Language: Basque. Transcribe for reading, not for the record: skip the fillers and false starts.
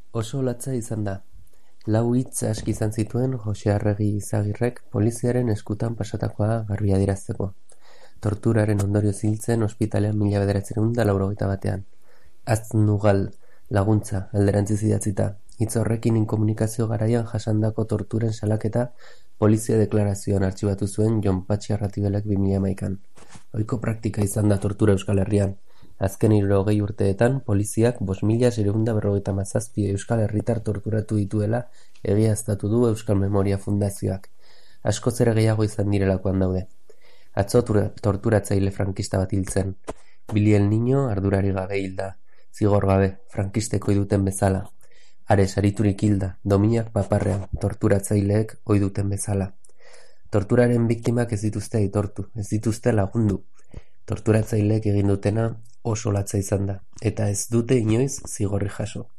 Oso latza izan da. Lau hitz aski izan zituen Jose Arregi Izagirrek poliziaren eskutan pasatakoa garbi adierazteko. Torturaren ondorioz hil zen ospitalean 1981. Aznugal laguntza alderantziz idatzita. Hitz horrekin inkomunikazio garaian jasandako torturen salaketa polizia deklarazioan artxibatu zuen Jon Patxi Arratibelek 2011an. Ohiko praktika izan da tortura Euskal Herrian. Azken 60 urteetan, poliziak 5.657 euskal herritar torturatu dituela egiaztatu du Euskal Memoria Fundazioak. Askoz ere gehiago izan direlakoan daude. Atzo torturatzaile frankista bat hil zen. Bili el Niño ardurari gabe hilda, zigor gabe, frankisteko iduten bezala. Ares ariturik hilda, dominak paparrean, torturatzaileek ohi duten bezala. Torturaren biktimak ez dituzte aitortu, ez dituzte lagundu. Torturatzaileek egin dutena oso latza izan da, eta ez dute inoiz zigorrik jaso.